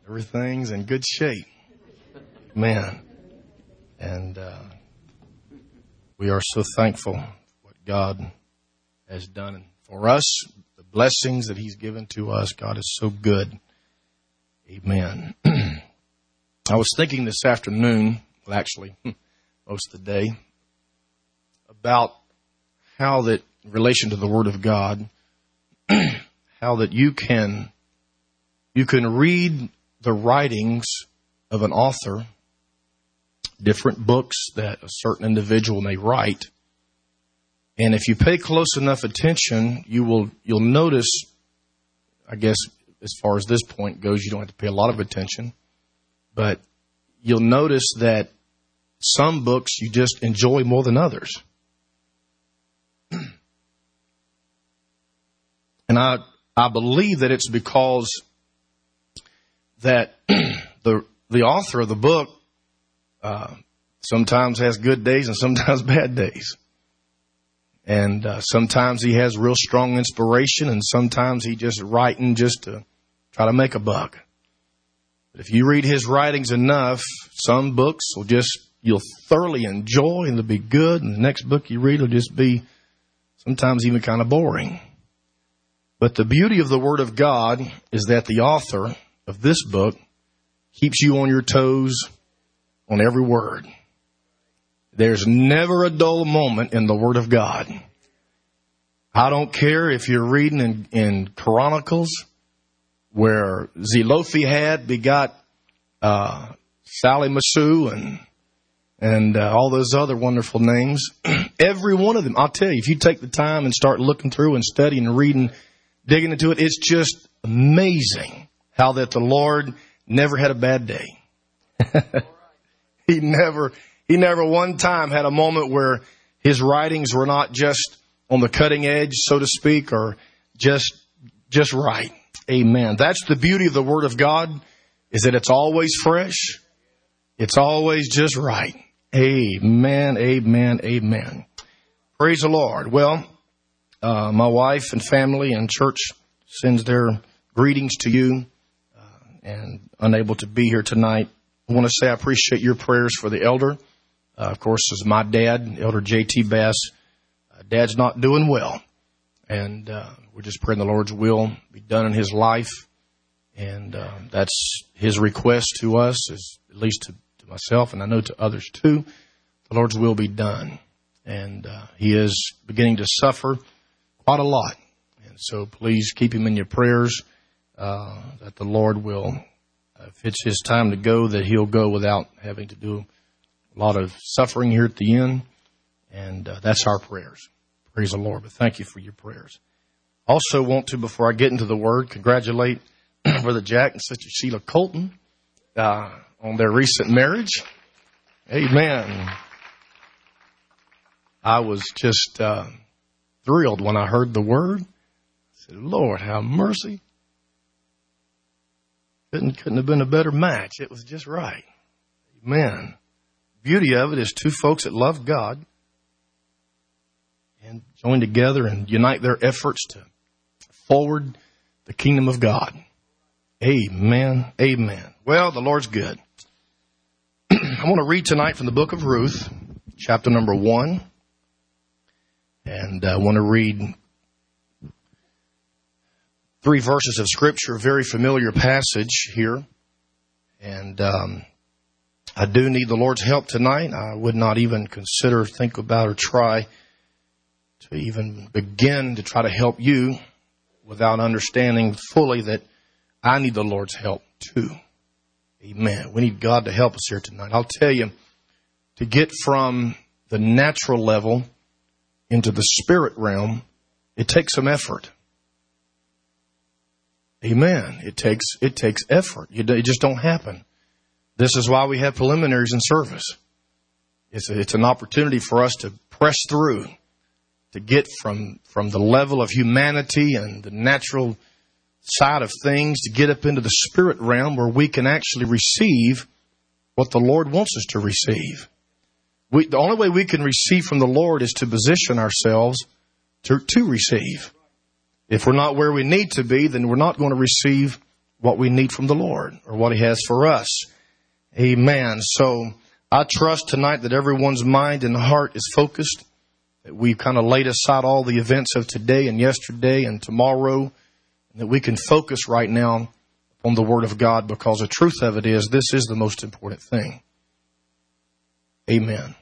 Everything's in good shape. Man. And we are so thankful for what God has done for us, the blessings that He's given to us. God is so good. Amen. I was thinking this afternoon, well, actually, most of the day, about how that, in relation to the Word of God, how that you can read the writings of an author, different books that a certain individual may write, and if you pay close enough attention, you'll notice, I guess, as far as this point goes, you don't have to pay a lot of attention, but you'll notice that some books you just enjoy more than others. And I believe that it's because that the author of the book sometimes has good days and sometimes bad days. And sometimes he has real strong inspiration, and sometimes he just writing just to try to make a buck. But if you read his writings enough, some books you'll thoroughly enjoy and they'll be good, and the next book you read will just be sometimes even kind of boring. But the beauty of the Word of God is that the author of this book keeps you on your toes on every word. There's never a dull moment in the Word of God. I don't care if you're reading in Chronicles where Zelophehad begot Sally Massou and all those other wonderful names. Every one of them, I'll tell you, if you take the time and start looking through and studying and reading, digging into it, it's just amazing how that the Lord never had a bad day. He never one time had a moment where his writings were not just on the cutting edge, so to speak, or just right. Amen. That's the beauty of the Word of God, is that it's always fresh. It's always just right. Amen, amen, amen. Praise the Lord. Well, my wife and family and church sends their greetings to you, and unable to be here tonight. I want to say I appreciate your prayers for the elder. Of course, this is my dad, Elder J.T. Bass. Dad's not doing well, and we're just praying the Lord's will be done in his life, and that's his request to us, is at least to myself, and I know to others too. The Lord's will be done, and he is beginning to suffer quite a lot, and so please keep him in your prayers, that the Lord will, if it's his time to go, that he'll go without having to do a lot of suffering here at the end, and that's our prayers. Praise the Lord. But thank you for your prayers. Also want to, before I get into the Word, congratulate Brother Jack and Sister Sheila Colton on their recent marriage. Amen. I was just thrilled when I heard the word. I said, Lord, have mercy. Couldn't have been a better match. It was just right. Amen. Beauty of it is two folks that love God and join together and unite their efforts to forward the kingdom of God. Amen. Amen. Well, the Lord's good. I want to read tonight from the book of Ruth, chapter number 1. And I want to read 3 verses of Scripture, a very familiar passage here. And I do need the Lord's help tonight. I would not even consider, think about, or try to even begin to try to help you without understanding fully that I need the Lord's help too. Amen. We need God to help us here tonight. I'll tell you, to get from the natural level into the spirit realm, it takes some effort. Amen. It takes effort. It just don't happen. This is why we have preliminaries in service. It's an opportunity for us to press through, to get from the level of humanity and the natural side of things, to get up into the spirit realm where we can actually receive what the Lord wants us to receive. The only way we can receive from the Lord is to position ourselves to receive. If we're not where we need to be, then we're not going to receive what we need from the Lord or what He has for us. Amen. So I trust tonight that everyone's mind and heart is focused, that we've kind of laid aside all the events of today and yesterday and tomorrow, and that we can focus right now on the Word of God, because the truth of it is, this is the most important thing. Amen.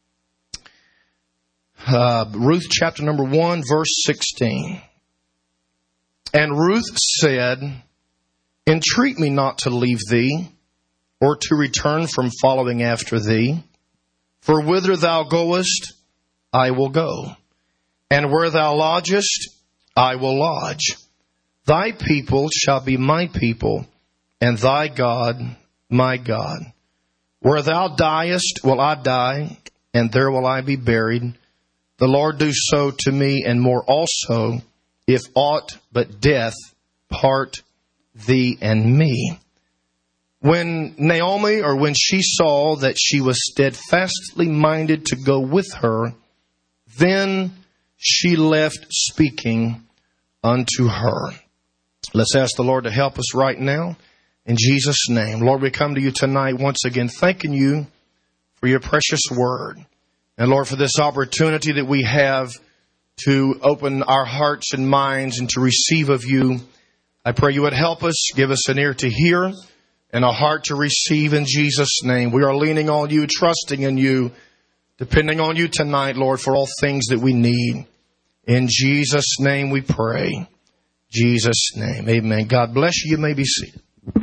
Ruth chapter number 1, verse 16. And Ruth said, entreat me not to leave thee, or to return from following after thee. For whither thou goest, I will go, and where thou lodgest, I will lodge. Thy people shall be my people, and thy God my God. Where thou diest will I die, and there will I be buried. The Lord do so to me, and more also, if aught but death part thee and me. When Naomi, or when she saw that she was steadfastly minded to go with her, then she left speaking unto her. Let's ask the Lord to help us right now. In Jesus' name. Lord, we come to you tonight once again thanking you for your precious word. And Lord, for this opportunity that we have to open our hearts and minds and to receive of you. I pray you would help us, give us an ear to hear and a heart to receive in Jesus' name. We are leaning on you, trusting in you, depending on you tonight, Lord, for all things that we need. In Jesus' name we pray. Jesus' name. Amen. God bless you. You may be seated.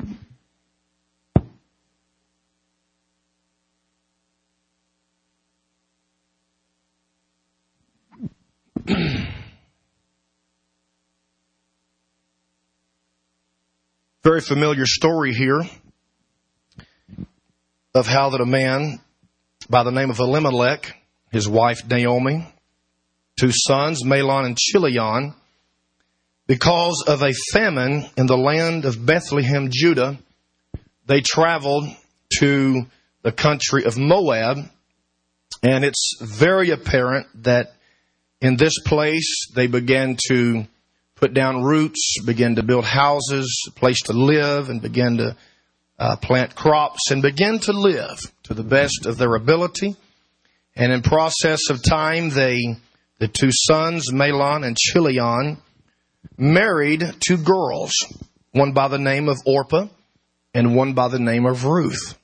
Very familiar story here of how that a man by the name of Elimelech, his wife Naomi, 2 sons, Mahlon and Chilion, because of a famine in the land of Bethlehem, Judah, they traveled to the country of Moab. And it's very apparent that in this place they began to put down roots, began to build houses, a place to live, and began to plant crops and begin to live to the best of their ability. And in process of time, the 2 sons, Mahlon and Chilion, married 2 girls, one by the name of Orpah and one by the name of Ruth.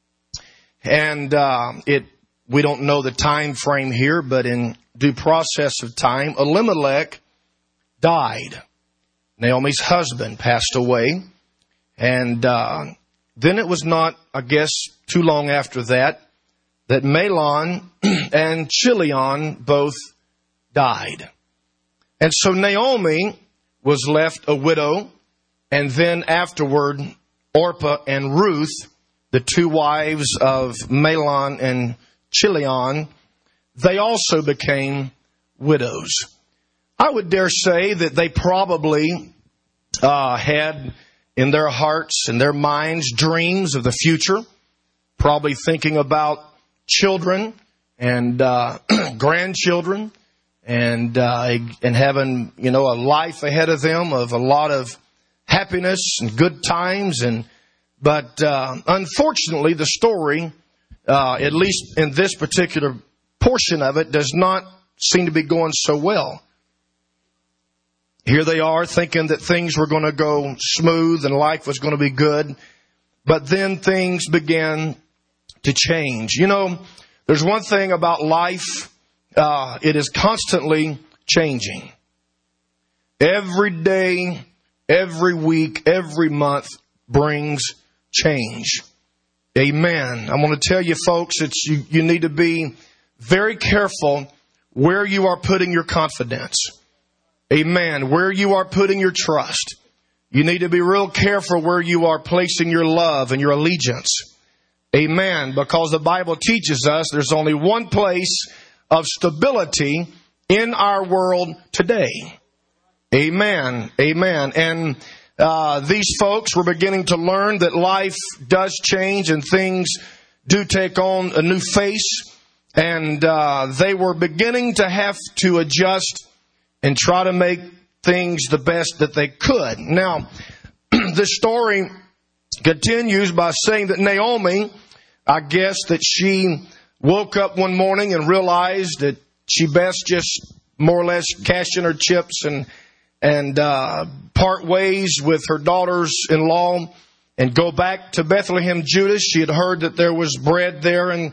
And we don't know the time frame here, but in due process of time, Elimelech died. Naomi's husband passed away. And then it was not, I guess, too long after that Mahlon and Chilion both died. And so Naomi was left a widow. And then afterward, Orpah and Ruth, the 2 wives of Mahlon and Chilion, they also became widows. I would dare say that they probably had in their hearts and their minds dreams of the future, probably thinking about children and grandchildren and having, a life ahead of them of a lot of happiness and good times. But unfortunately, the story, at least in this particular portion of it, does not seem to be going so well. Here they are thinking that things were going to go smooth and life was going to be good. But then things began to change. There's one thing about life. It is constantly changing. Every day, every week, every month brings change. Amen. I'm going to tell you, folks, you need to be very careful where you are putting your confidence. Amen. Where you are putting your trust. You need to be real careful where you are placing your love and your allegiance. Amen. Because the Bible teaches us there's only one place of stability in our world today. Amen. Amen. And these folks were beginning to learn that life does change and things do take on a new face. And they were beginning to have to adjust and try to make things the best that they could. Now, this story continues by saying that Naomi, I guess that she woke up one morning and realized that she best just more or less cash in her chips and part ways with her daughters-in-law and go back to Bethlehem, Judah. She had heard that there was bread there and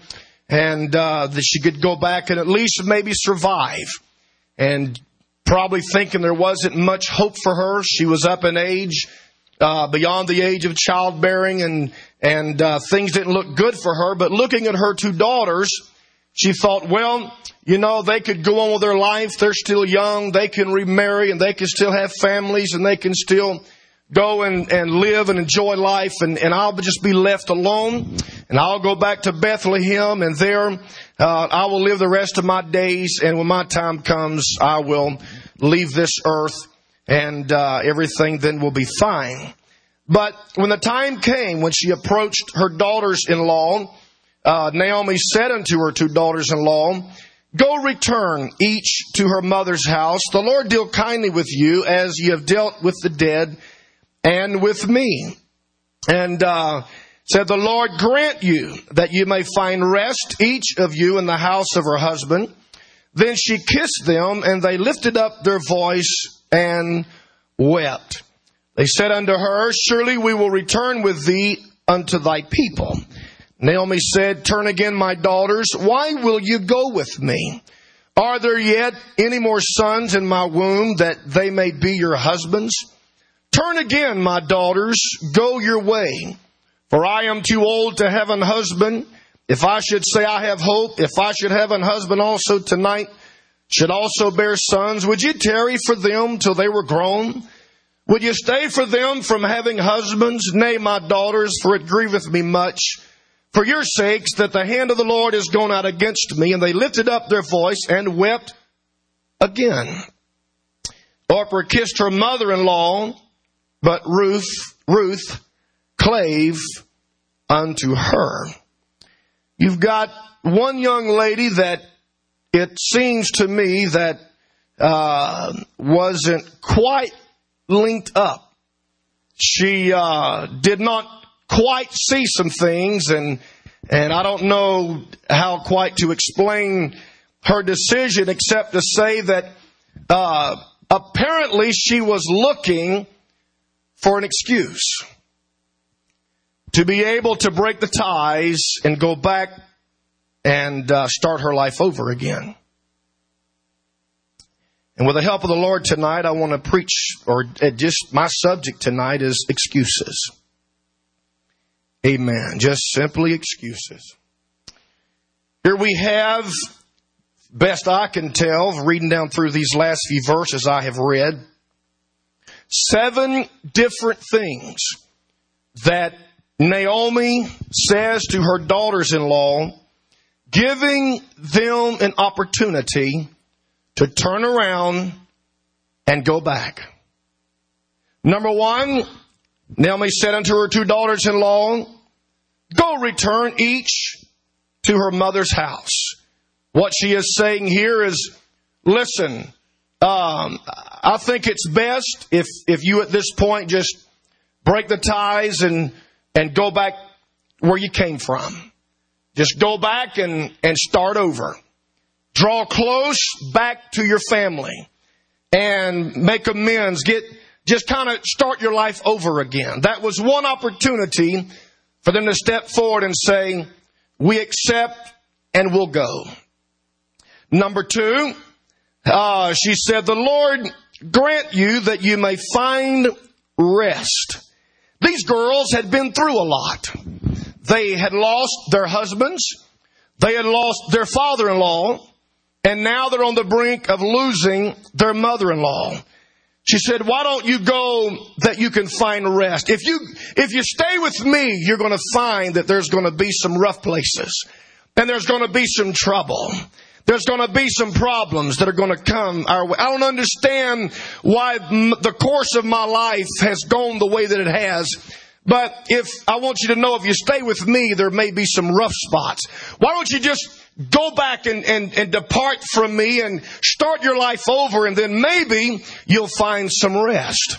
that she could go back and at least maybe survive. And probably thinking there wasn't much hope for her. She was up in age, beyond the age of childbearing, and things didn't look good for her. But looking at her two daughters, she thought, well, you know, they could go on with their life. They're still young. They can remarry and they can still have families and they can still go and live and enjoy life. And I'll just be left alone. And I'll go back to Bethlehem and there I will live the rest of my days. And when my time comes, I will leave this earth and everything then will be fine. But when the time came, when she approached her daughters-in-law, Naomi said unto her two daughters-in-law, go return each to her mother's house. The Lord deal kindly with you as ye have dealt with the dead and with me. And said, the Lord grant you that you may find rest, each of you in the house of her husband. Then she kissed them, and they lifted up their voice and wept. They said unto her, surely we will return with thee unto thy people. Naomi said, turn again, my daughters. Why will you go with me? Are there yet any more sons in my womb that they may be your husbands? Turn again, my daughters, go your way. For I am too old to have an husband. If I should say I have hope, if I should have an husband also tonight, should also bear sons, would you tarry for them till they were grown? Would you stay for them from having husbands? Nay, my daughters, for it grieveth me much, for your sakes, that the hand of the Lord is gone out against me. And they lifted up their voice and wept again. Orpah kissed her mother-in-law, but Ruth clave unto her. You've got one young lady that it seems to me that wasn't quite linked up. She did not quite see some things, and I don't know how quite to explain her decision except to say that apparently she was looking for an excuse to be able to break the ties and go back and start her life over again. And with the help of the Lord tonight, I want to preach, or just my subject tonight is excuses. Amen. Just simply excuses. Here we have, best I can tell, reading down through these last few verses I have read, 7 different things that Naomi says to her daughters-in-law, giving them an opportunity to turn around and go back. Number 1, Naomi said unto her two daughters-in-law, go return each to her mother's house. What she is saying here is, listen, I think it's best if you at this point just break the ties and go back where you came from. Just go back and start over. Draw close back to your family and make amends. Just kind of start your life over again. That was one opportunity for them to step forward and say, we accept and we'll go. Number 2, she said, the Lord grant you that you may find rest. These girls had been through a lot. They had lost their husbands. They had lost their father-in-law. And now they're on the brink of losing their mother-in-law. She said, why don't you go that you can find rest? If you stay with me, you're going to find that there's going to be some rough places. And there's going to be some trouble. There's going to be some problems that are going to come our way. I don't understand why the course of my life has gone the way that it has. But I want you to know, if you stay with me, there may be some rough spots. Why don't you just go back and depart from me and start your life over, and then maybe you'll find some rest.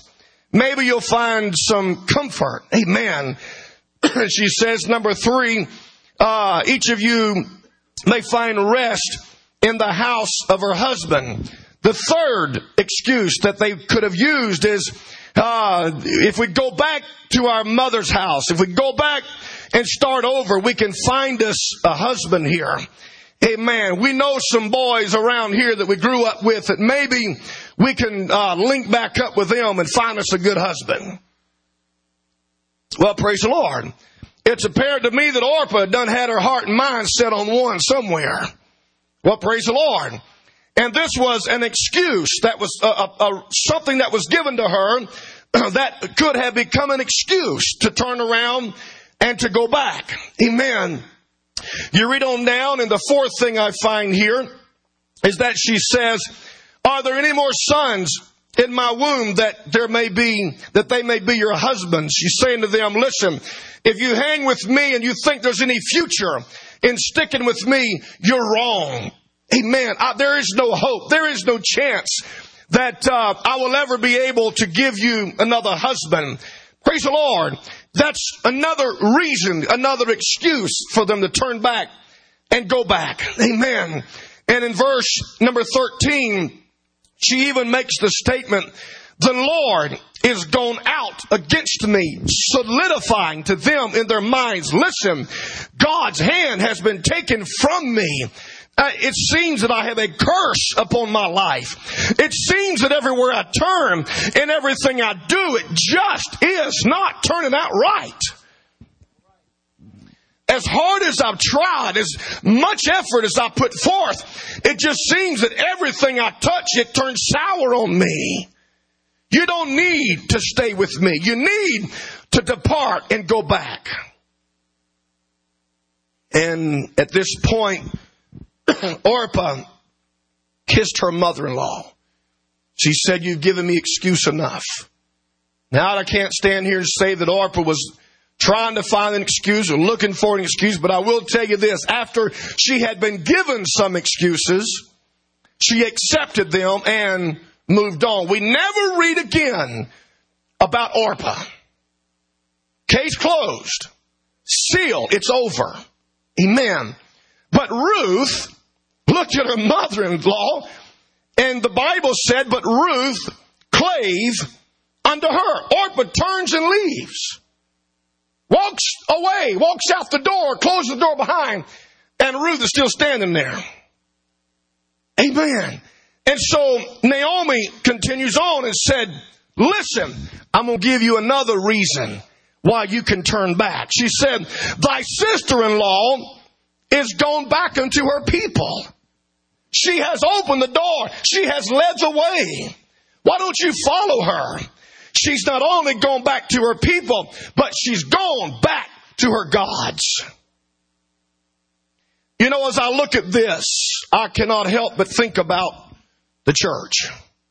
maybe you'll find some comfort. Amen. She says, number 3, each of you may find rest in the house of her husband. The third excuse that they could have used is, if we go back to our mother's house, if we go back and start over, we can find us a husband here. Amen. We know some boys around here that we grew up with that maybe we can link back up with them and find us a good husband. Well, praise the Lord. It's apparent to me that Orpah done had her heart and mind set on one somewhere. Well, praise the Lord. And this was an excuse that was something that was given to her that could have become an excuse to turn around and to go back. Amen. You read on down, and the fourth thing I find here is that she says, are there any more sons in my womb that they may be your husbands? She's saying to them, listen, if you hang with me and you think there's any future in sticking with me, you're wrong. Amen. There is no hope. There is no chance that I will ever be able to give you another husband. Praise the Lord. That's another reason, another excuse for them to turn back and go back. Amen. And in verse number 13, she even makes the statement, the Lord is gone out against me, solidifying to them in their minds, listen, God's hand has been taken from me. It seems that I have a curse upon my life. It seems that everywhere I turn and everything I do, it just is not turning out right. As hard as I've tried, as much effort as I put forth, it just seems that everything I touch, it turns sour on me. You don't need to stay with me. You need to depart and go back. And at this point, Orpah kissed her mother-in-law. She said, you've given me excuse enough. Now, I can't stand here and say that Orpah was trying to find an excuse or looking for an excuse, but I will tell you this. After she had been given some excuses, she accepted them and moved on. We never read again about Orpah. Case closed. Seal. It's over. Amen. But Ruth looked at her mother-in-law, and the Bible said, but Ruth clave unto her. Orpah turns and leaves. Walks away, walks out the door, closes the door behind, and Ruth is still standing there. Amen. And so Naomi continues on and said, listen, I'm going to give you another reason why you can turn back. She said, thy sister-in-law is gone back unto her people. She has opened the door. She has led the way. Why don't you follow her? She's not only gone back to her people, but she's gone back to her gods. You know, as I look at this, I cannot help but think about the church.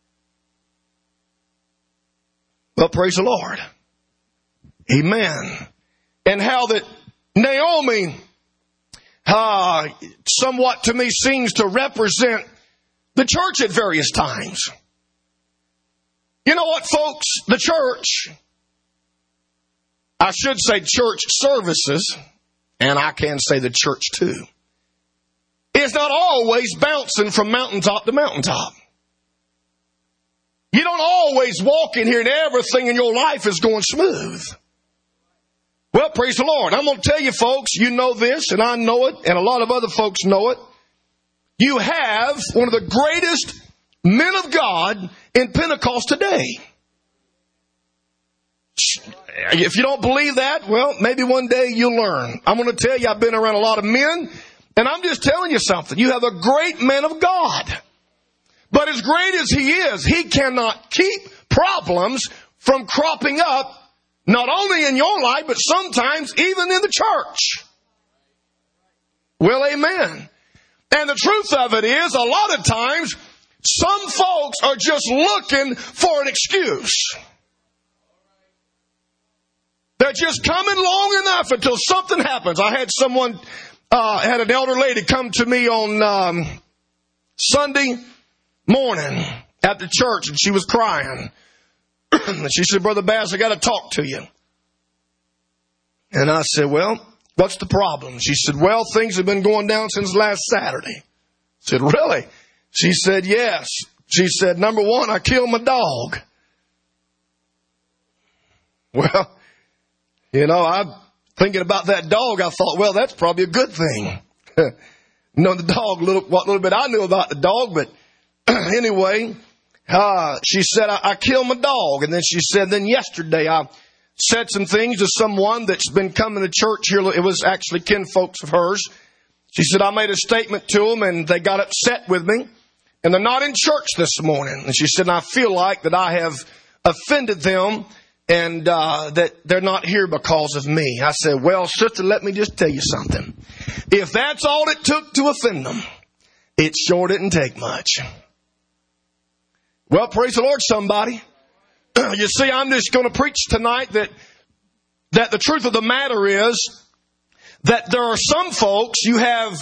Well, praise the Lord. Amen. And how that Naomi, somewhat to me seems to represent the church at various times. You know what, folks? The church, I should say church services, and I can say the church too, is not always bouncing from mountaintop to mountaintop. You don't always walk in here and everything in your life is going smooth. Well, praise the Lord. I'm going to tell you, folks, you know this, and I know it, and a lot of other folks know it. You have one of the greatest men of God in Pentecost today. If you don't believe that, well, maybe one day you'll learn. I'm going to tell you, I've been around a lot of men, and I'm just telling you something. You have a great man of God. But as great as he is, he cannot keep problems from cropping up, not only in your life, but sometimes even in the church. Well, amen. And the truth of it is, a lot of times, some folks are just looking for an excuse. They're just coming long enough until something happens. I had had an elder lady come to me on Sunday morning at the church, and she was crying. And she said, Brother Baz, I got to talk to you. And I said, well, what's the problem? She said, well, things have been going down since last Saturday. I said, really? She said, yes. She said, number one, I killed my dog. Well, I'm thinking about that dog. I thought, well, that's probably a good thing. The dog, what little bit I knew about the dog, but anyway, she said, I killed my dog. And then she said, then yesterday I said some things to someone that's been coming to church here. It was actually kinfolks of hers. She said, I made a statement to them and they got upset with me and they're not in church this morning. And she said, I feel like that I have offended them and that they're not here because of me. I said, well, sister, let me just tell you something. If that's all it took to offend them, it sure didn't take much. Well, praise the Lord, somebody. You see, I'm just going to preach tonight that the truth of the matter is that there are some folks, you have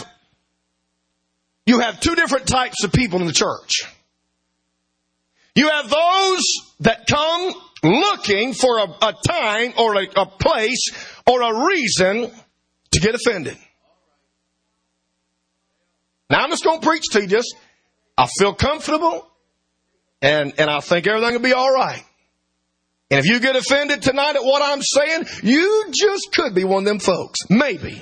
two different types of people in the church. You have those that come looking for a time or a place or a reason to get offended. Now, I'm just going to preach to you. I feel comfortable and I think everything will be all right. And if you get offended tonight at what I'm saying, you just could be one of them folks. Maybe.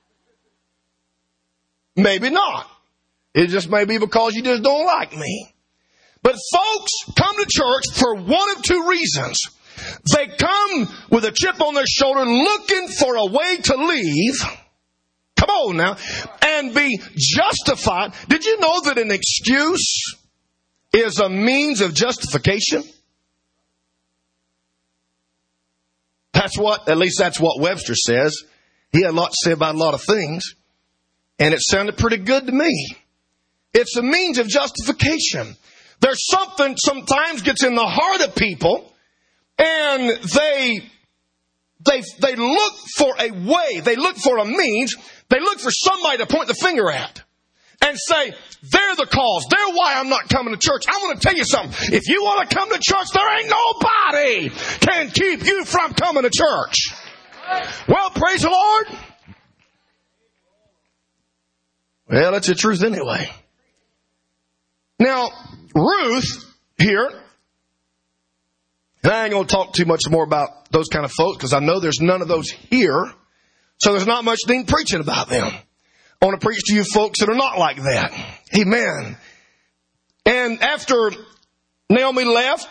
Maybe not. It just may be because you just don't like me. But folks come to church for one of two reasons. They come with a chip on their shoulder looking for a way to leave. Come on now. And be justified. Did you know that an excuse is a means of justification? At least that's what Webster says. He had a lot to say about a lot of things. And it sounded pretty good to me. It's a means of justification. There's something sometimes gets in the heart of people, and they look for a way, they look for a means, they look for somebody to point the finger at and say, they're the cause, they're why I'm not coming to church. I want to tell you something. If you want to come to church, there ain't nobody can keep you from coming to church. Well, praise the Lord. Well, that's the truth anyway. Now, Ruth here, and I ain't going to talk too much more about those kind of folks because I know there's none of those here, so there's not much need preaching about them. I want to preach to you folks that are not like that. Amen. And after Naomi left,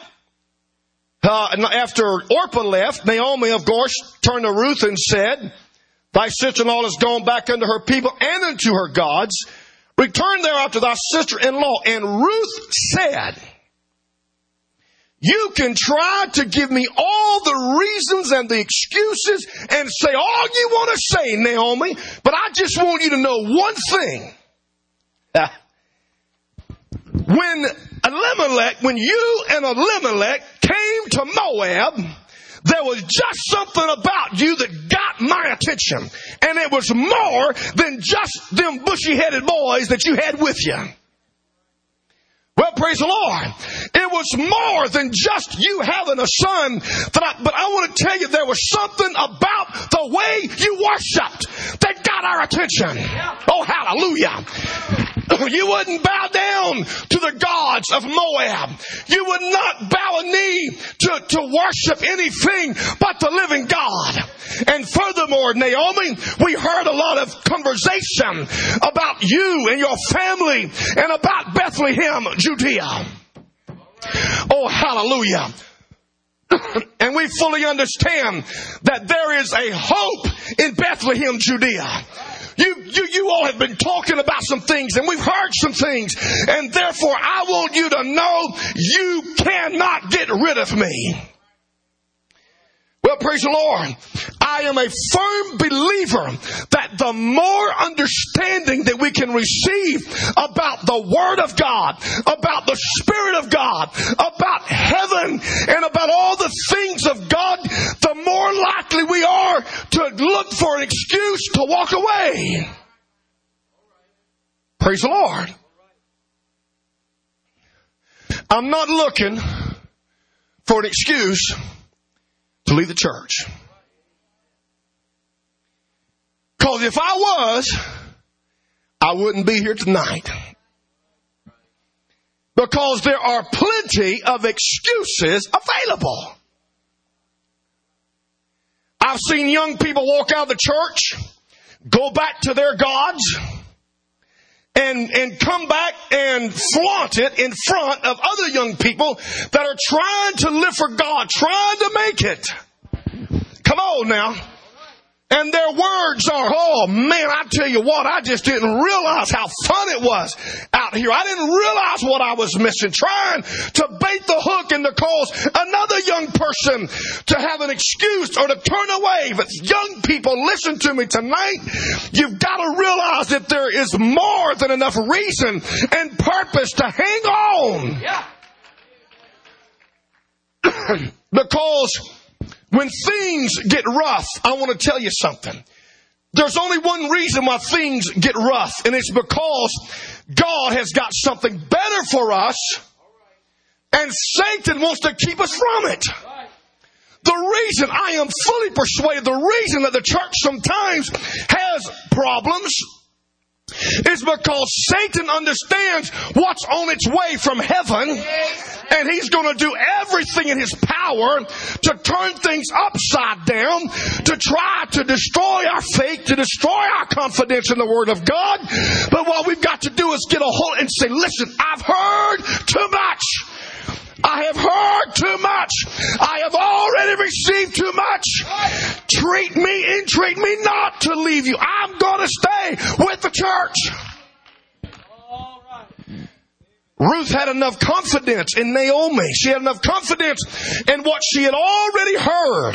after Orpah left, Naomi, of course, turned to Ruth and said, thy sister-in-law has gone back unto her people and unto her gods. Return thereafter thy sister-in-law. And Ruth said, you can try to give me all the reasons and the excuses and say all you want to say, Naomi, but I just want you to know one thing. When you and Elimelech came to Moab, there was just something about you that got my attention. And it was more than just them bushy-headed boys that you had with you. Well, praise the Lord. It was more than just you having a son. But I want to tell you, there was something about the way you worshiped that got our attention. Oh, hallelujah. You wouldn't bow down to the gods of Moab. You would not bow a knee to worship anything but the living God. And furthermore, Naomi, we heard a lot of conversation about you and your family and about Bethlehem, Judea. Oh, hallelujah. And we fully understand that there is a hope in Bethlehem, Judea. You all have been talking about some things and we've heard some things, and therefore I want you to know you cannot get rid of me. Well, praise the Lord. I am a firm believer that the more understanding that we can receive about the Word of God, about the Spirit of God, about heaven, and about all the things of God, the more likely we are to look for an excuse to walk away. Praise the Lord. I'm not looking for an excuse to leave the church. Because if I was, I wouldn't be here tonight. Because there are plenty of excuses available. I've seen young people walk out of the church, go back to their gods, and come back and flaunt it in front of other young people that are trying to live for God, trying to make it. Come on now. And their words are, oh man, I tell you what, I just didn't realize how fun it was out here. I didn't realize what I was missing. Trying to bait the hook and to cause another young person to have an excuse or to turn away. But young people, listen to me tonight. You've got to realize that there is more than enough reason and purpose to hang on. Yeah. Because when things get rough, I want to tell you something. There's only one reason why things get rough, and it's because God has got something better for us, and Satan wants to keep us from it. The reason, I am fully persuaded, the reason that the church sometimes has problems is because Satan understands what's on its way from heaven, and he's going to do everything in his power to turn things upside down, to try to destroy our faith, to destroy our confidence in the Word of God. But what we've got to do is get a hold and say, listen, I've heard too much. I have heard too much. I have already received too much. Treat me and treat me not to leave you. I'm going to stay with the church. Ruth had enough confidence in Naomi. She had enough confidence in what she had already heard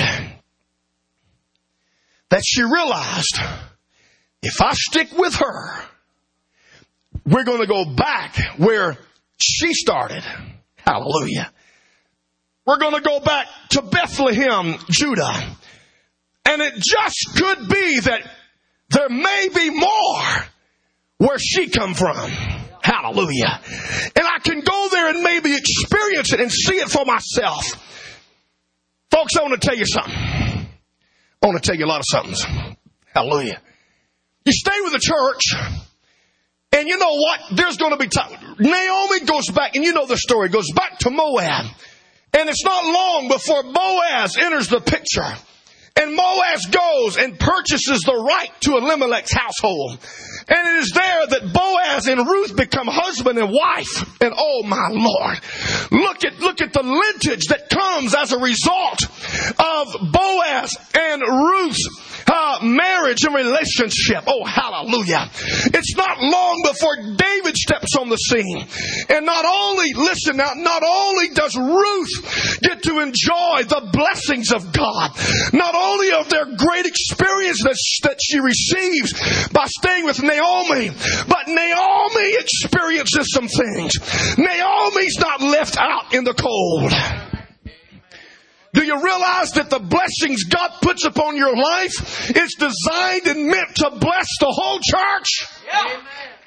that she realized, if I stick with her, we're going to go back where she started. Hallelujah. We're going to go back to Bethlehem, Judah. And it just could be that there may be more where she come from. Hallelujah. And I can go there and maybe experience it and see it for myself. Folks, I want to tell you something. I want to tell you a lot of somethings. Hallelujah. You stay with the church, and you know what? There's going to be time. Naomi goes back, and you know the story, goes back to Moab. And it's not long before Boaz enters the picture. And Boaz goes and purchases the right to Elimelech's household. And it is there that Boaz and Ruth become husband and wife. And oh my Lord, look at the lineage that comes as a result of Boaz and Ruth's marriage and relationship. Oh, hallelujah. It's not long before David steps on the scene. And not only does Ruth get to enjoy the blessings of God, not only of their great experience that she receives by staying with Naomi, but Naomi experiences some things. Naomi's not left out in the cold. Do you realize that the blessings God puts upon your life is designed and meant to bless the whole church? Yeah.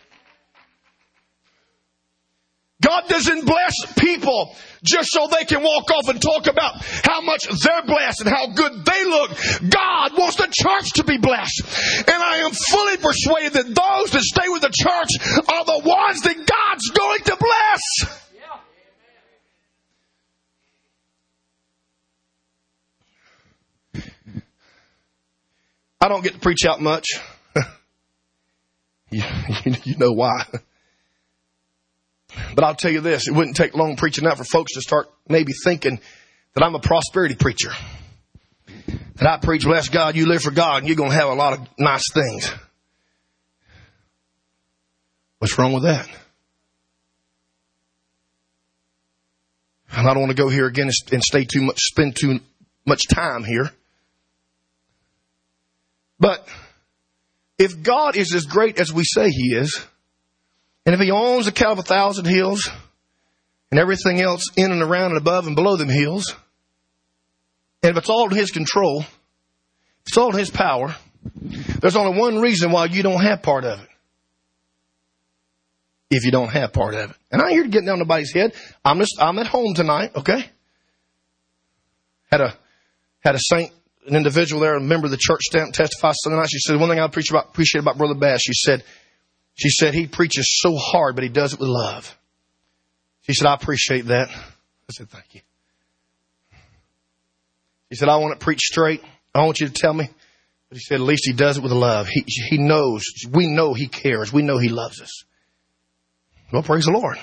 God doesn't bless people just so they can walk off and talk about how much they're blessed and how good they look. God wants the church to be blessed. And I am fully persuaded that those that stay with the church are the ones that God's going to bless. I don't get to preach out much. You know why. But I'll tell you this, it wouldn't take long preaching out for folks to start maybe thinking that I'm a prosperity preacher. That I preach, bless God, you live for God, and you're going to have a lot of nice things. What's wrong with that? And I don't want to go here again and spend too much time here. But if God is as great as we say He is, and if He owns the cattle of 1,000 hills and everything else in and around and above and below them hills, and if it's all in His control, if it's all in His power, there's only one reason why you don't have part of it. If you don't have part of it. And I ain't here to get down nobody's head. I'm at home tonight, okay? Had a saint, an individual there, a member of the church, stand up and testify Sunday night. She said, one thing I appreciate about Brother Bass, she said, he preaches so hard, but he does it with love. She said, I appreciate that. I said, thank you. She said, I want it preached straight. I want you to tell me. But he said, at least he does it with love. He knows. We know he cares. We know he loves us. Well, praise the Lord.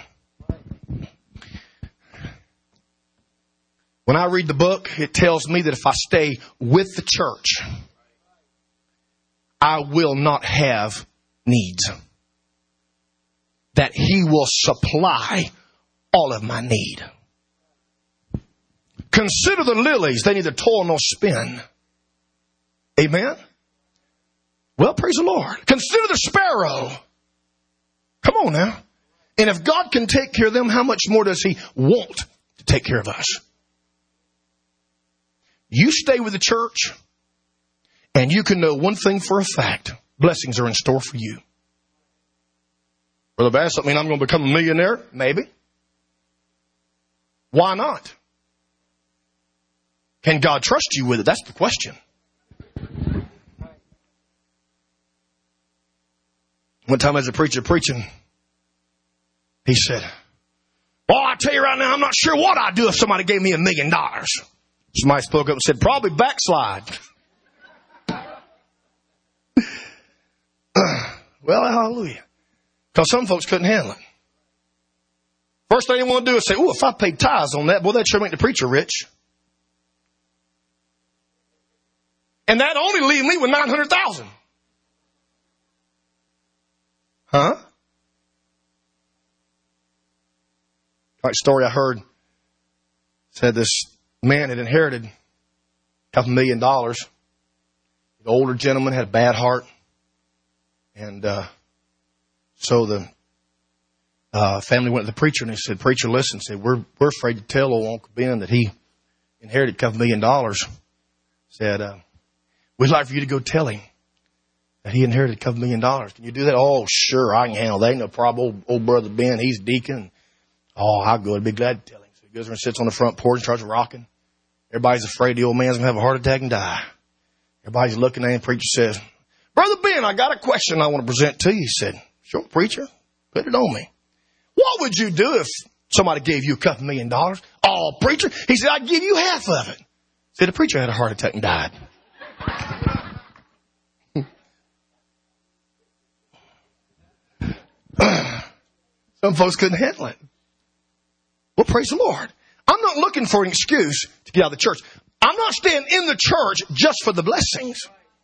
When I read the book, it tells me that if I stay with the church, I will not have needs. That he will supply all of my need. Consider the lilies. They neither toil nor spin. Amen? Well, praise the Lord. Consider the sparrow. Come on now. And if God can take care of them, how much more does he want to take care of us? You stay with the church, and you can know one thing for a fact. Blessings are in store for you. Brother Bass, I mean, I'm going to become a millionaire? Maybe. Why not? Can God trust you with it? That's the question. One time as a preacher preaching, he said, well, I tell you right now, I'm not sure what I'd do if somebody gave me $1 million. Somebody spoke up and said, probably backslide. Well, hallelujah. Because some folks couldn't handle it. First thing they want to do is say, oh, if I paid tithes on that, boy, that sure make the preacher rich. And that only leave me with $900,000. Huh? Like story I heard said this man had inherited a couple $1 million. The older gentleman had a bad heart. And so the family went to the preacher and they said, preacher, listen, said, we're afraid to tell old Uncle Ben that he inherited a couple $1 million. Said, we'd like for you to go tell him that he inherited a couple $1 million. Can you do that? Oh, sure, I can handle that. Ain't no problem. Old brother Ben, he's deacon. Oh, I'll go. I'd be glad to tell him. So he goes and sits on the front porch and starts rocking. Everybody's afraid the old man's going to have a heart attack and die. Everybody's looking at him. Preacher says, Brother Ben, I got a question I want to present to you. He said, sure, preacher, put it on me. What would you do if somebody gave you a couple $1 million? Oh, preacher. He said, I'd give you half of it. Said the preacher had a heart attack and died. Some folks couldn't handle it. Well, praise the Lord. I'm not looking for an excuse to get out of the church. I'm not staying in the church just for the blessings.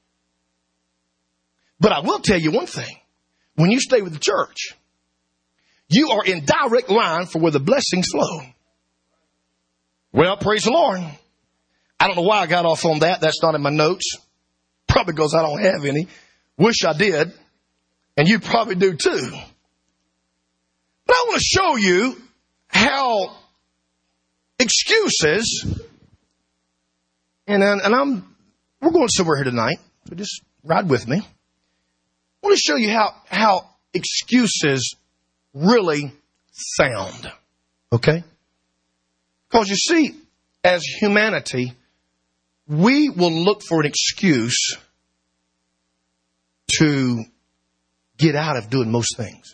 But I will tell you one thing. When you stay with the church, you are in direct line for where the blessings flow. Well, praise the Lord. I don't know why I got off on that. That's not in my notes. Probably because I don't have any. Wish I did. And you probably do too. But I want to show you how excuses, we're going somewhere here tonight, so just ride with me. I want to show you how excuses really sound. Okay? Because you see, as humanity, we will look for an excuse to get out of doing most things.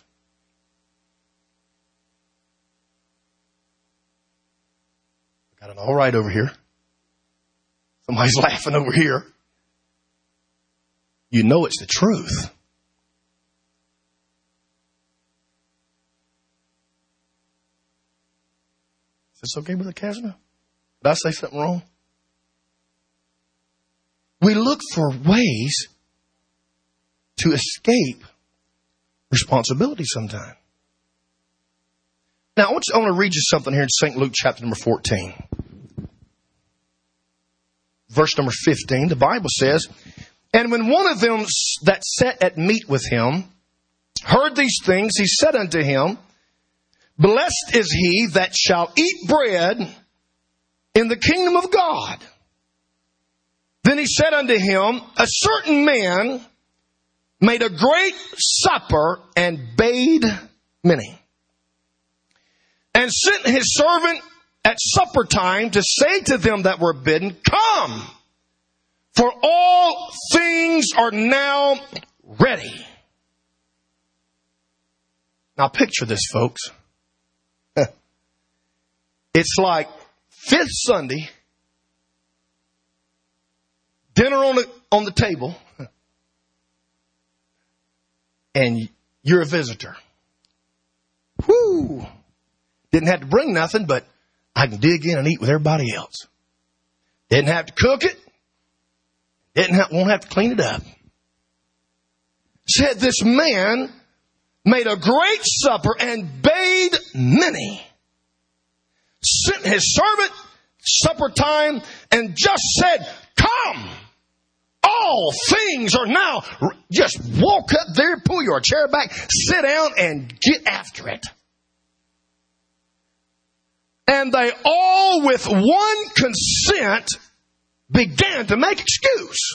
Got it all right over here. Somebody's laughing over here. You know it's the truth. Is this okay, Brother Kazner? Did I say something wrong? We look for ways to escape responsibility sometimes. Now, I want to read you something here in St. Luke chapter number 14. Verse number 15, the Bible says, and when one of them that sat at meat with him heard these things, he said unto him, blessed is he that shall eat bread in the kingdom of God. Then he said unto him, a certain man made a great supper and bade many, and sent his servant at supper time to say to them that were bidden, Come, for all things are now ready. Now picture this, folks. It's like Fifth Sunday, dinner on the table, and you're a visitor. Whoo! Didn't have to bring nothing, but I can dig in and eat with everybody else. Didn't have to cook it. Won't have to clean it up. Said this man made a great supper and bade many. Sent his servant, supper time, and just said, Come! All things are now. Just walk up there, pull your chair back, sit down, and get after it. And they all with one consent began to make excuse.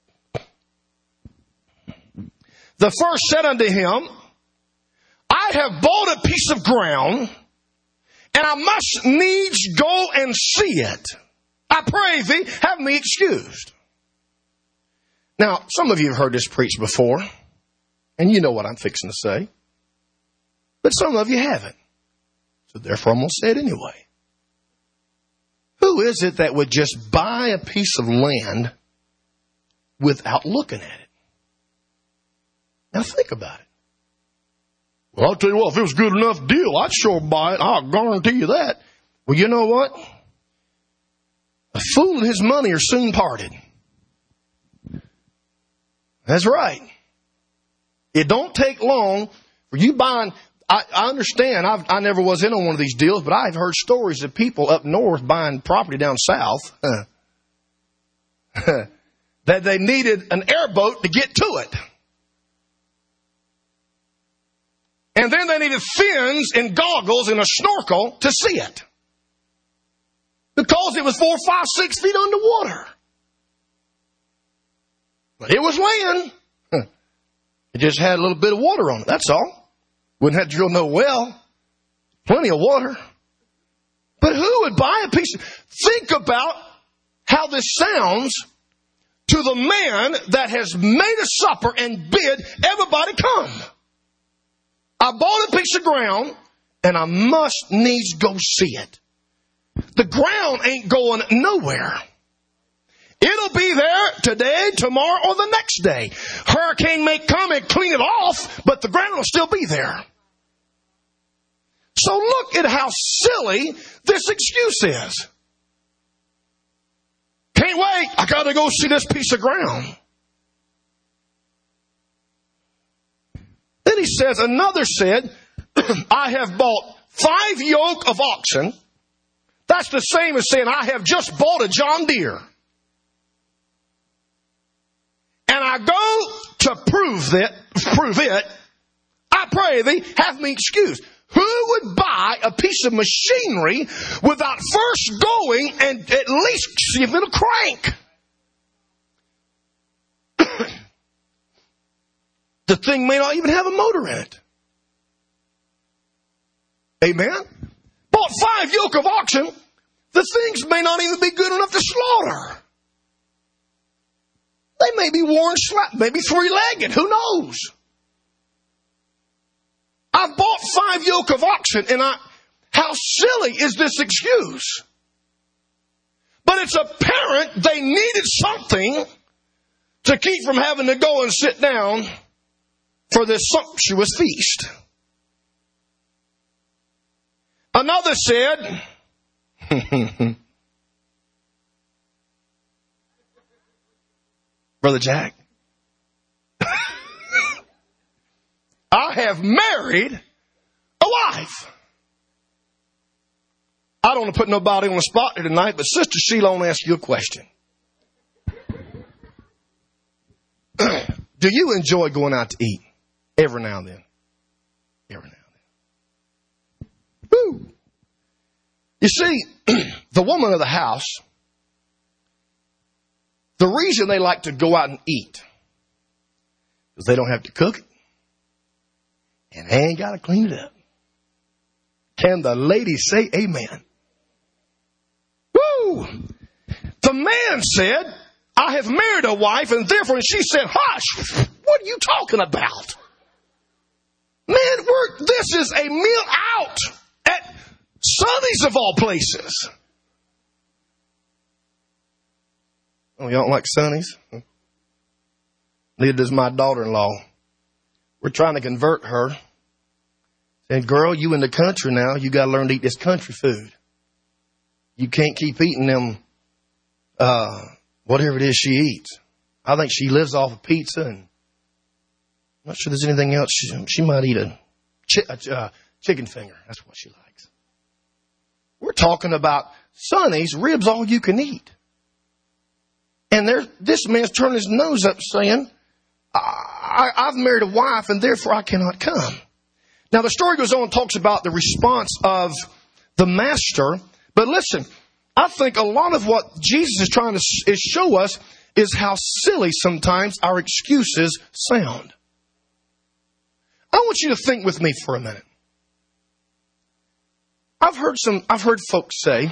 The first said unto him, I have bought a piece of ground, and I must needs go and see it. I pray thee, have me excused. Now, some of you have heard this preached before, and you know what I'm fixing to say. But some of you haven't. So therefore, I'm going to say it anyway. Who is it that would just buy a piece of land without looking at it? Now think about it. Well, I'll tell you what, if it was a good enough deal, I'd sure buy it. I'll guarantee you that. Well, you know what? A fool and his money are soon parted. That's right. It don't take long for you buying. I understand. I never was in on one of these deals, but I've heard stories of people up north buying property down south that they needed an airboat to get to it. And then they needed fins and goggles and a snorkel to see it. Because it was 4, 5, 6 feet underwater. But it was land. It just had a little bit of water on it. That's all. Wouldn't have to drill no well. Plenty of water. But who would buy a piece of... Think about how this sounds to the man that has made a supper and bid everybody come. I bought a piece of ground, and I must needs go see it. The ground ain't going nowhere. It'll be there today, tomorrow, or the next day. Hurricane may come and clean it off, but the ground will still be there. So look at how silly this excuse is. Can't wait. I got to go see this piece of ground. Then he says, another said, I have bought 5 yoke of oxen. That's the same as saying, I have just bought a John Deere. And I go to prove it, I pray thee, have me excused. Who would buy a piece of machinery without first going and at least see if it'll crank? The thing may not even have a motor in it. Amen? Bought 5 yoke of oxen. The things may not even be good enough to slaughter. They may be worn slack, maybe 3-legged. Who knows? I bought 5 yoke of oxen, and how silly is this excuse? But it's apparent they needed something to keep from having to go and sit down for this sumptuous feast. Another said, Brother Jack, I have married a wife. I don't want to put nobody on the spot here tonight, but Sister Sheila, I want to ask you a question. Do you enjoy going out to eat? Every now and then. Every now and then. Woo! You see, the woman of the house, the reason they like to go out and eat is they don't have to cook it. And they ain't got to clean it up. Can the lady say amen? Woo! The man said, I have married a wife, and therefore, and she said, hush, what are you talking about? Man, this is a meal out at Sonny's of all places. Oh, you don't like Sonny's? Neither does my daughter-in-law. We're trying to convert her. Saying, girl, you in the country now. You got to learn to eat this country food. You can't keep eating them, whatever it is she eats. I think she lives off of pizza, and I'm not sure there's anything else. She might eat a chicken finger. That's what she likes. We're talking about Sonny's ribs, all you can eat. And this man's turning his nose up saying, I've married a wife and therefore I cannot come. Now the story goes on and talks about the response of the master. But listen, I think a lot of what Jesus is trying to show us is how silly sometimes our excuses sound. I want you to think with me for a minute. I've heard folks say,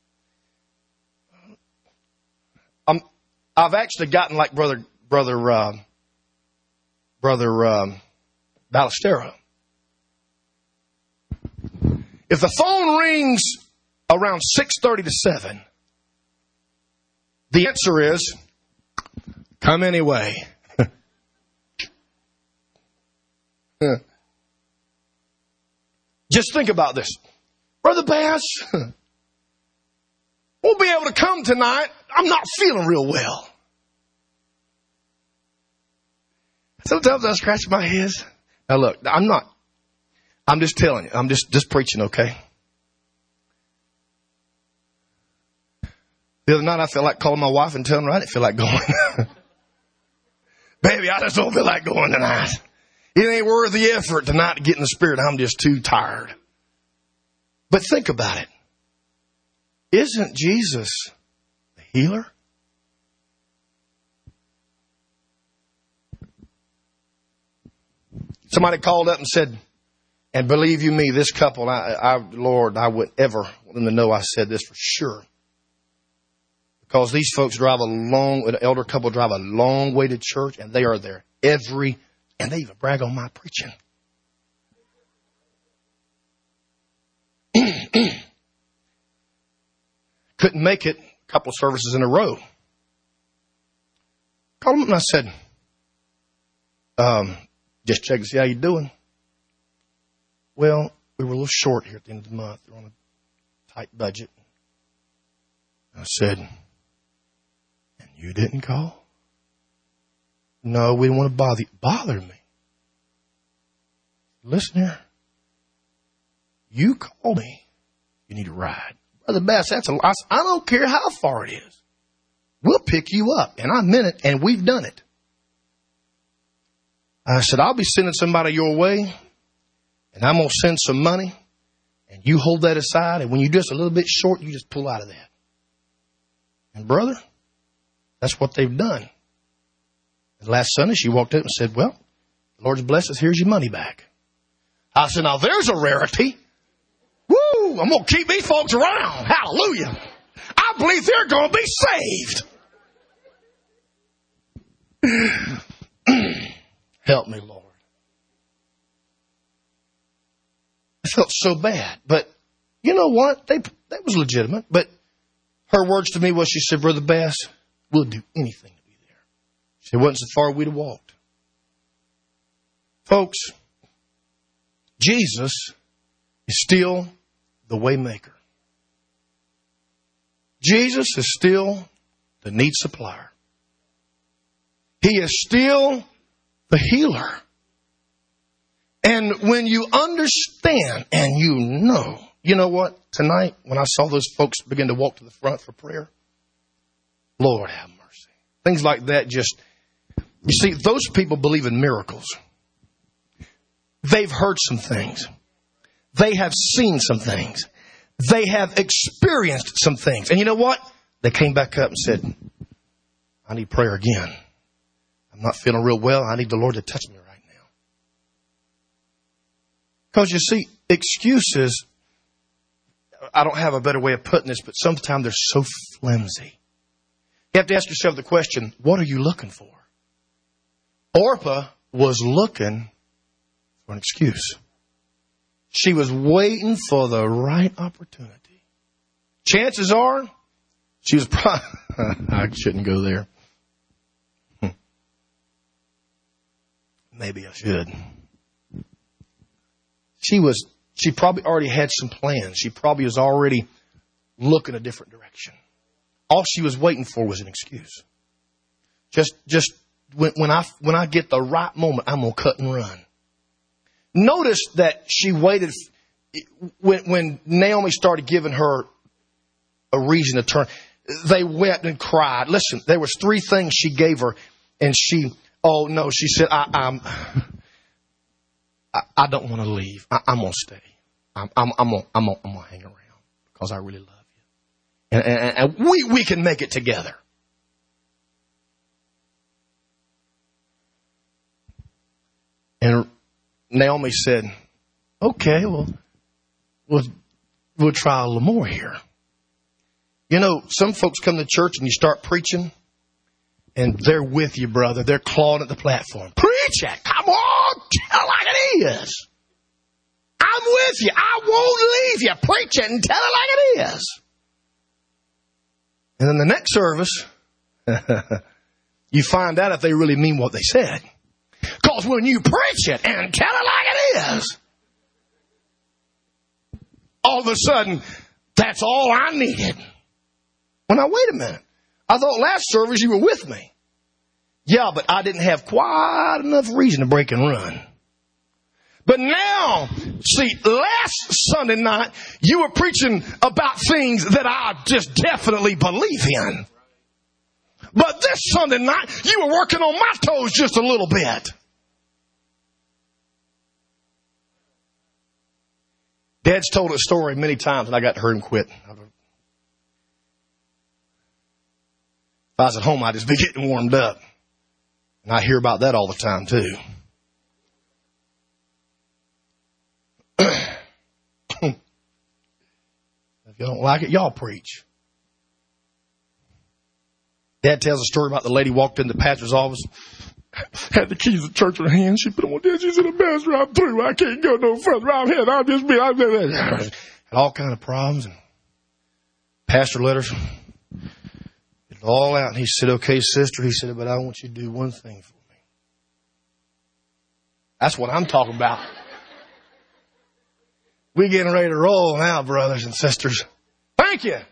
I've actually gotten like brother Ballestero. If the phone rings around 6:30 to 7, the answer is, come anyway. Just think about this. Brother Bass, won't be able to come tonight. I'm not feeling real well. Sometimes I scratch my head. Now look, I'm just telling you. I'm just preaching, okay? The other night I felt like calling my wife and telling her I didn't feel like going. Baby, I just don't feel like going tonight. It ain't worth the effort tonight to get in the spirit. I'm just too tired. But think about it. Isn't Jesus the healer? Somebody called up and said, and believe you me, this couple, Lord, I would ever want them to know I said this for sure. Because these folks an elder couple drive a long way to church, and they are there and they even brag on my preaching. Couldn't make it a couple of services in a row. Called them up and I said, just check to see how you're doing. Well, we were a little short here at the end of the month. We're on a tight budget. I said, and you didn't call? No, we didn't want to bother you. Bother me? Listen here. You call me. You need a ride. Brother Bass, I don't care how far it is. We'll pick you up. And I meant it, and we've done it. I said, I'll be sending somebody your way, and I'm going to send some money, and you hold that aside, and when you're just a little bit short, you just pull out of that. And brother, that's what they've done. And last Sunday, she walked up and said, well, the Lord's blessed us. Here's your money back. I said, now there's a rarity. Woo! I'm going to keep these folks around. Hallelujah. I believe they're going to be saved. Help me, Lord. I felt so bad. But you know what? That was legitimate. But her words to me was, she said, Brother Bass, we'll do anything to be there. She said, it wasn't so far we'd have walked. Folks, Jesus is still the way maker. Jesus is still the need supplier. He is still the healer. And when you understand and you know what? Tonight, when I saw those folks begin to walk to the front for prayer, Lord have mercy. Things like that you see, those people believe in miracles. They've heard some things. They have seen some things. They have experienced some things. And you know what? They came back up and said, I need prayer again. I'm not feeling real well. I need the Lord to touch me right now. Because you see, excuses I don't have a better way of putting this, but sometimes they're so flimsy. You have to ask yourself the question, what are you looking for? Orpah was looking for an excuse. She was waiting for the right opportunity. Chances are, she was probably... I shouldn't go there. Maybe I should. She probably already had some plans. She probably was already looking a different direction. All she was waiting for was an excuse. Just when I get the right moment, I'm going to cut and run. Notice that she waited when Naomi started giving her a reason to turn. They wept and cried. Listen, there was 3 things she gave her, and she said, I don't want to leave. I'm going to stay. I'm going to hang around because I really love you. And we can make it together. And Naomi said, okay, well, we'll try a little more here. You know, some folks come to church and you start preaching and they're with you, brother. They're clawing at the platform. Preach it. Come on. Tell it like it is. I'm with you. I won't leave you. Preach it and tell it like it is. And then the next service, you find out if they really mean what they said. Because when you preach it and tell it like it is, all of a sudden, that's all I needed. Well, now, wait a minute. I thought last service you were with me. Yeah, but I didn't have quite enough reason to break and run. But now, see, last Sunday night, you were preaching about things that I just definitely believe in. But this Sunday night, you were working on my toes just a little bit. Dad's told a story many times, and I got to hear him quit. If I was at home, I'd just be getting warmed up. And I hear about that all the time, too. If you don't like it, y'all preach. Dad tells a story about the lady walked in the pastor's office, had the keys of the church in her hand. She put them on there. She said, Pastor, I'm through. I can't go no further. I'll just be. Had all kind of problems. And pastor let her get it all out. And he said, okay, sister. He said, but I want you to do one thing for me. That's what I'm talking about. We're getting ready to roll now, brothers and sisters. Thank you.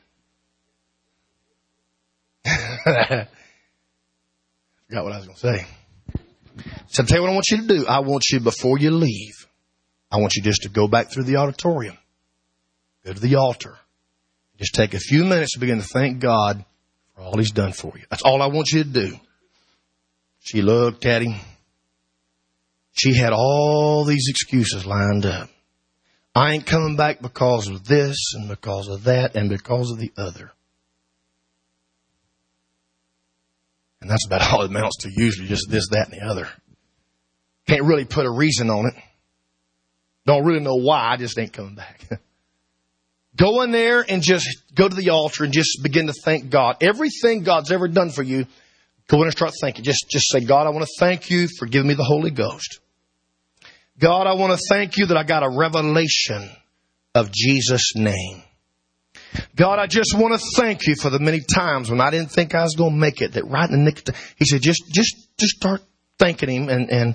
Forgot what I was going to say. So I'll tell you what I want you to do. I want you, before you leave, I want you just to go back through the auditorium. Go to the altar. Just take a few minutes to begin to thank God for all He's done for you. That's all I want you to do. She looked at him. She had all these excuses lined up. I ain't coming back because of this and because of that and because of the other. And that's about all it amounts to usually, just this, that, and the other. Can't really put a reason on it. Don't really know why, I just ain't coming back. Go in there and just go to the altar and just begin to thank God. Everything God's ever done for you, go in and start thanking. Just say, God, I want to thank you for giving me the Holy Ghost. God, I want to thank you that I got a revelation of Jesus' name. God, I just want to thank you for the many times when I didn't think I was going to make it. That right in the nick of time, He said, just start thanking Him. And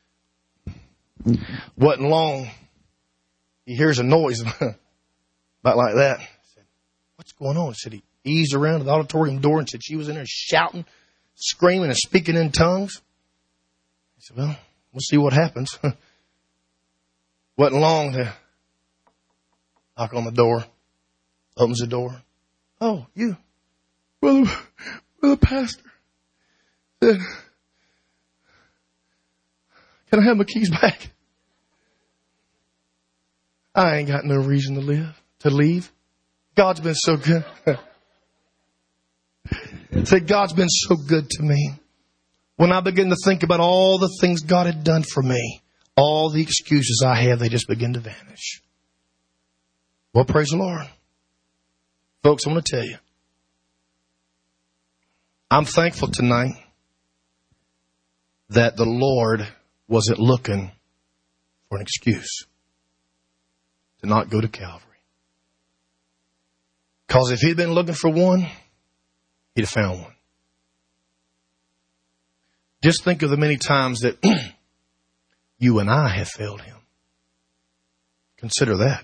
wasn't long, he hears a noise about like that. I said, what's going on? He said he eased around to the auditorium door and said she was in there shouting, screaming, and speaking in tongues. He said, well, we'll see what happens. Wasn't long to knock on the door. Opens the door. Oh, you. Brother Pastor. Said, can I have my keys back? I ain't got no reason to leave. God's been so good. Said, God's been so good to me. When I begin to think about all the things God had done for me, all the excuses I have, they just begin to vanish. Well, praise the Lord. Folks, I want to tell you, I'm thankful tonight that the Lord wasn't looking for an excuse to not go to Calvary. Because if he'd been looking for one, he'd have found one. Just think of the many times that you and I have failed him. Consider that.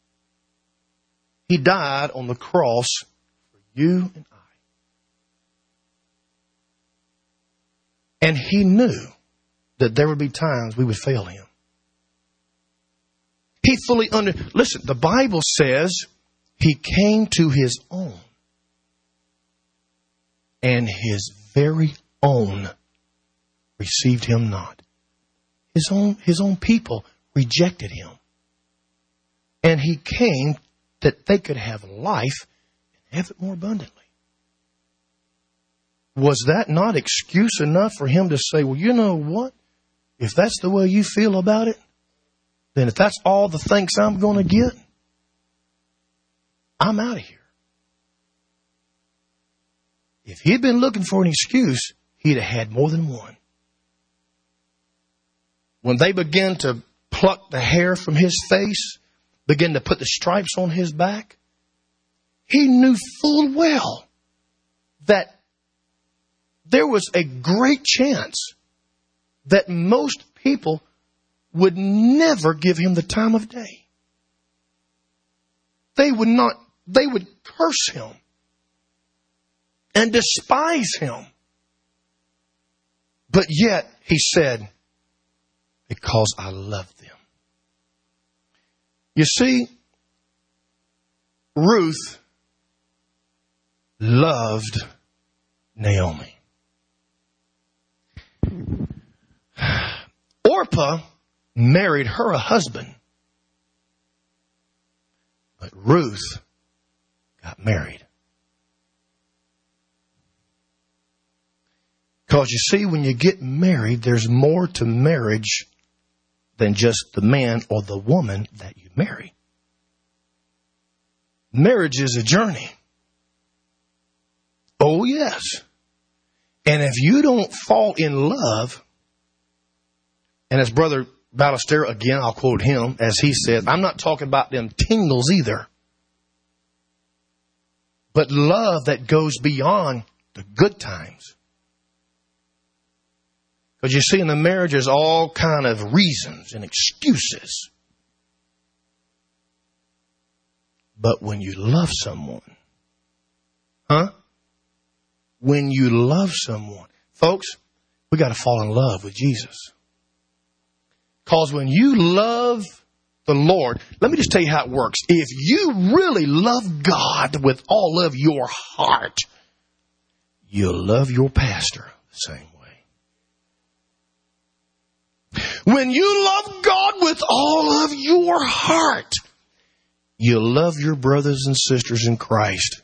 He died on the cross for you and I. And he knew that there would be times we would fail him. He fully listen, the Bible says he came to his own. And his very own received him not. His own people rejected him. And he came that they could have life and have it more abundantly. Was that not excuse enough for him to say, well, you know what? If that's the way you feel about it, then if that's all the thanks I'm going to get, I'm out of here. If he'd been looking for an excuse, he'd have had more than one. When they began to pluck the hair from his face, begin to put the stripes on his back, he knew full well that there was a great chance that most people would never give him the time of day. They would curse him and despise him. But yet he said, because I love them. You see, Ruth loved Naomi. Orpah married her a husband, but Ruth got married. Because you see, when you get married, there's more to marriage than just the man or the woman that you marry. Marriage is a journey. Oh, yes. And if you don't fall in love, and as Brother Ballester, again, I'll quote him, as he said, I'm not talking about them tingles either, but love that goes beyond the good times. Because you see, in the marriage, there's all kind of reasons and excuses. But when you love someone, when you love someone, folks, we got to fall in love with Jesus. Because when you love the Lord, let me just tell you how it works. If you really love God with all of your heart, you'll love your pastor the same way. When you love God with all of your heart, you'll love your brothers and sisters in Christ.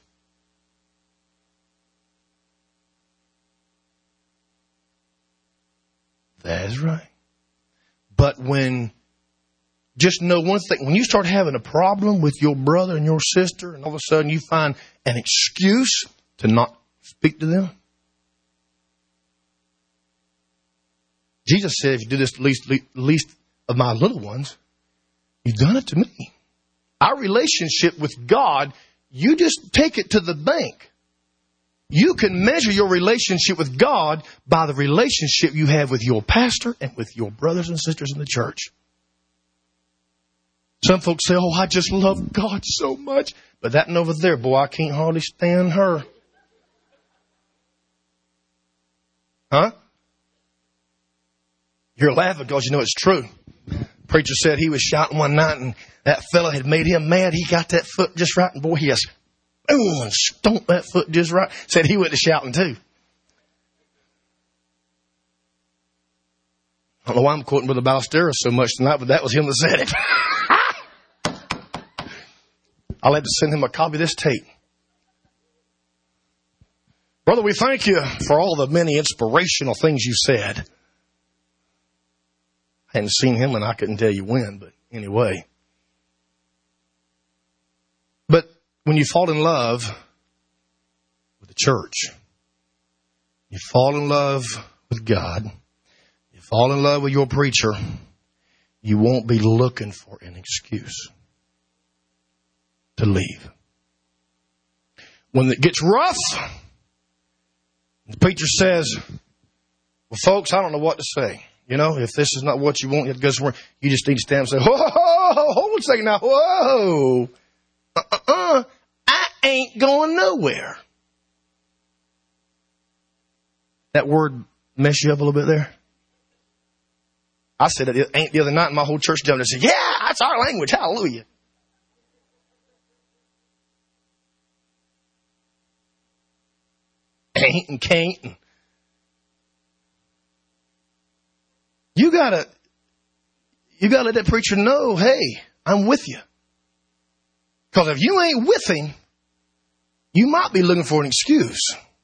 That's right. But just know one thing, when you start having a problem with your brother and your sister, and all of a sudden you find an excuse to not speak to them, Jesus said, if you do this to least of my little ones, you've done it to me. Our relationship with God, you just take it to the bank. You can measure your relationship with God by the relationship you have with your pastor and with your brothers and sisters in the church. Some folks say, oh, I just love God so much. But that one over there, boy, I can't hardly stand her. Huh? You're laughing because you know it's true. Preacher said he was shouting one night and that fella had made him mad. He got that foot just right and boy, he just boom, and stomped that foot just right. Said he went to shouting too. I don't know why I'm quoting Brother Ballesteros so much tonight, but that was him that said it. I'll have to send him a copy of this tape. Brother, we thank you for all the many inspirational things you said. I hadn't seen him and I couldn't tell you when, but anyway. But when you fall in love with the church, you fall in love with God, you fall in love with your preacher, you won't be looking for an excuse to leave. When it gets rough, the preacher says, well, folks, I don't know what to say. You know, if this is not what you want, you have to go somewhere. You just need to stand and say, whoa, hold a second now. Whoa. I ain't going nowhere. That word mess you up a little bit there? I said it the other night, and my whole church jumped and said, yeah, that's our language. Hallelujah. Ain't and can't. You gotta let that preacher know, hey, I'm with you. Because if you ain't with him, you might be looking for an excuse.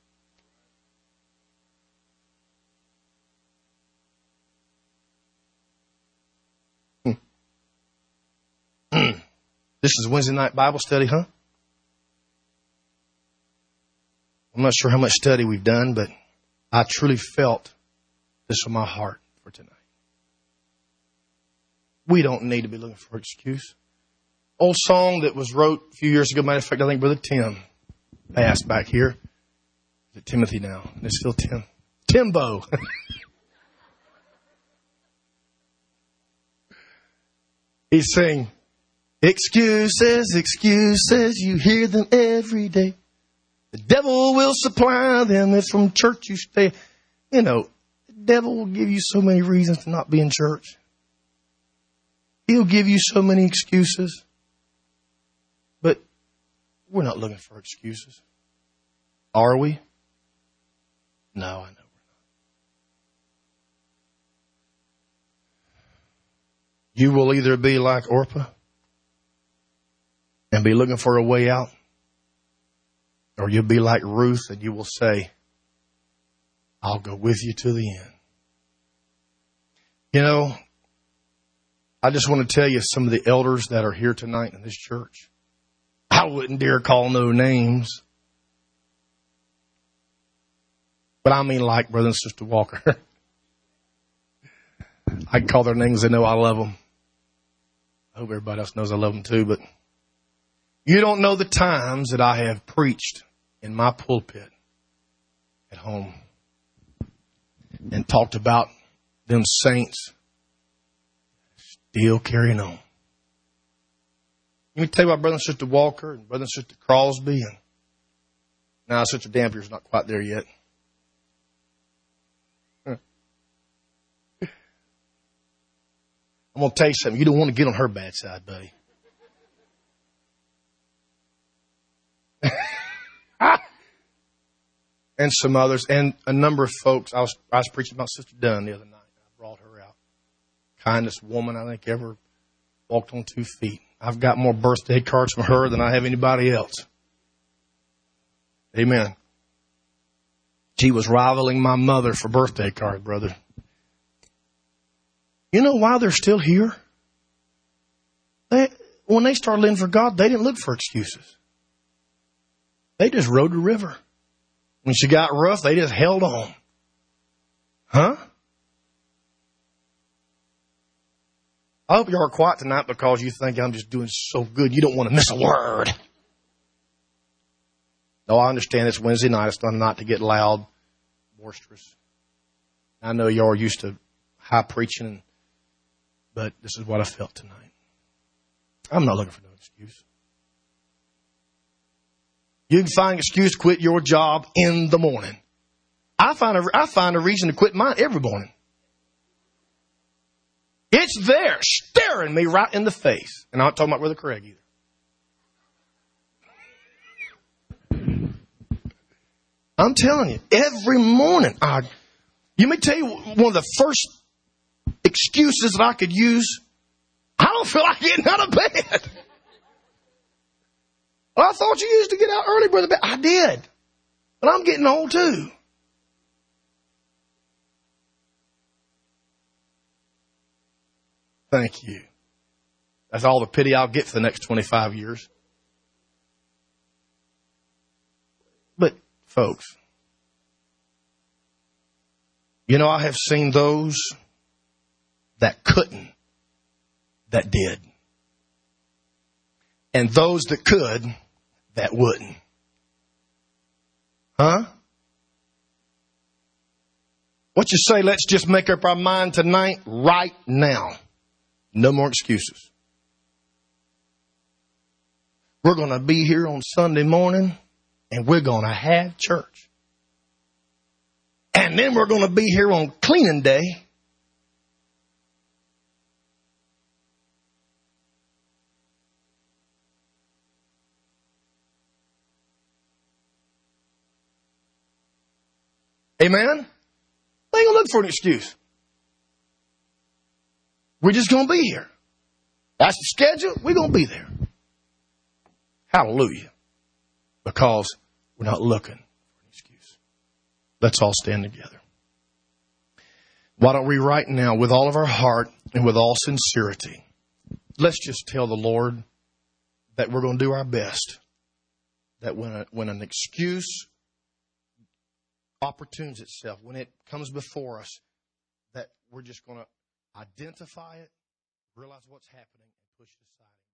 This is Wednesday night Bible study, huh? I'm not sure how much study we've done, but I truly felt this in my heart for tonight. We don't need to be looking for an excuse. Old song that was wrote a few years ago. Matter of fact, I think Brother Tim passed back here. Is it Timothy now? It's still Tim. Timbo. He sang, excuses, excuses, you hear them every day. The devil will supply them if from church you stay. You know, the devil will give you so many reasons to not be in church. He'll give you so many excuses. But we're not looking for excuses. Are we? No, I know we're not. You will either be like Orpah and be looking for a way out, or you'll be like Ruth and you will say, I'll go with you to the end. You know, I just want to tell you some of the elders that are here tonight in this church. I wouldn't dare call no names. But I mean like Brother and Sister Walker. I can call their names. They know I love them. I hope everybody else knows I love them too. But you don't know the times that I have preached in my pulpit at home and talked about them saints still carrying on. Let me tell you about Brother and Sister Walker and Brother and Sister Crosby. And now Sister Dampier's not quite there yet. I'm going to tell you something. You don't want to get on her bad side, buddy. And some others, and a number of folks. I was preaching about Sister Dunn the other night. I brought her out. Kindest woman I think ever walked on 2 feet. I've got more birthday cards from her than I have anybody else. Amen. She was rivaling my mother for birthday card, brother. You know why they're still here? When they started living for God, they didn't look for excuses. They just rode the river. When she got rough, they just held on. Huh? I hope you are quiet tonight because you think I'm just doing so good. You don't want to miss a word. No, I understand it's Wednesday night. It's not to get loud, boisterous. I know you are used to high preaching, but this is what I felt tonight. I'm not looking for no excuse. You can find an excuse to quit your job in the morning. I find a reason to quit mine every morning. It's there, staring me right in the face. And I'm not talking about Brother Craig either. I'm telling you, every morning. You may tell you one of the first excuses that I could use. I don't feel like getting out of bed. Well, I thought you used to get out early, Brother Ben. I did. But I'm getting old too. Thank you. That's all the pity I'll get for the next 25 years. But, folks, you know, I have seen those that couldn't, that did. And those that could, that wouldn't. Huh? What you say, let's just make up our mind tonight, right now. No more excuses. We're going to be here on Sunday morning, and we're going to have church. And then we're going to be here on cleaning day. Amen? We ain't going to look for an excuse. We're just going to be here. That's the schedule. We're going to be there. Hallelujah. Because we're not looking for an excuse. Let's all stand together. Why don't we right now, with all of our heart and with all sincerity, let's just tell the Lord that we're going to do our best. That when an excuse opportunes itself, when it comes before us, that we're just going to identify it, realize what's happening, and push it aside.